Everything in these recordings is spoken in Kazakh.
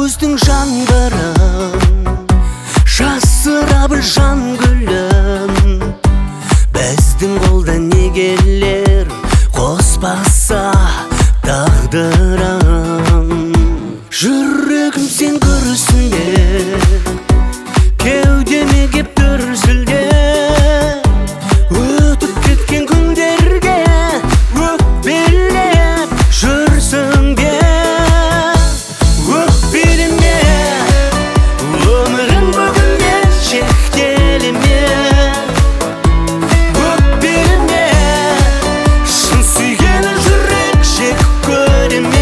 көздің жаңбырын жасырабы жан гүлін. Біздің қолда не келер қоспаса тағдырын. Жүрегім сен көрсін бе, кеудеме кеп дүрсілде. Өтіп кеткен күндерге өкпелеп жүрсің бе. Өкпелеме, өмірің бүгіннен шектелі ме. Өкпелеме, шын сүйген жүрек жек көре ме.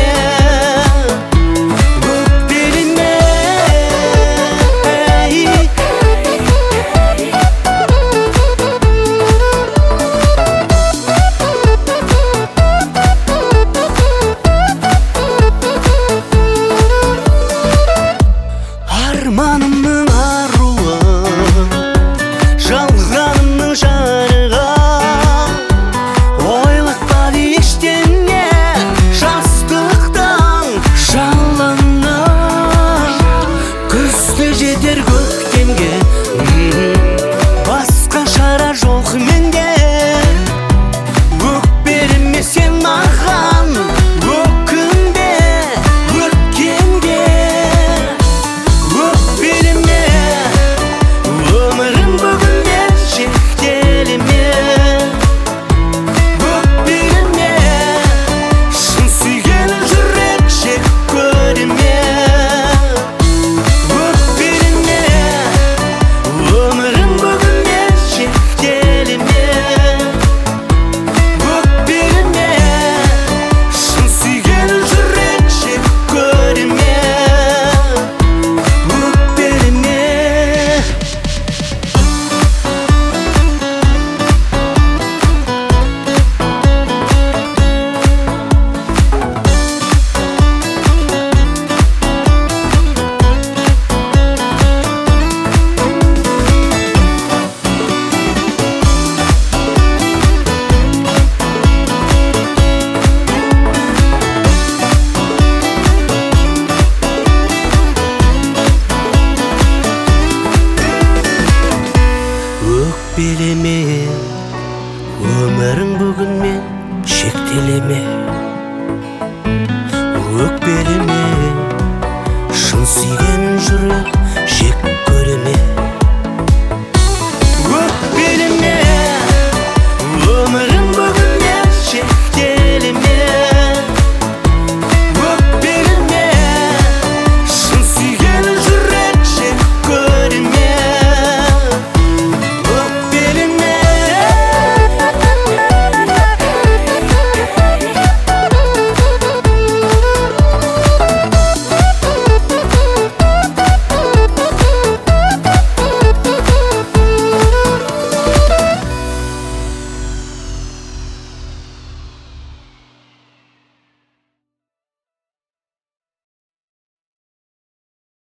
Арманымның аруы, жалғанымның жарығы. Ойлатпады ештеңе жастықтың жалыны. Күзде жетер көктемге, басқа шара жоқ менде. Өкпелеме сен маған, өкінбе өткенге. Өкпелеме, өмірің бүгіннен шектелі ме. Өкпелеме, шын сүйген жүрек жек көре ме. Өкпелеме, өмірің бүгіннен шектелі ме. Өкпелеме, шын сүйген жүрек жек көре ме. Өкпелеме, өмірің бүгінмен шектеле ме. Өкпелеме, шын сүйген жүрек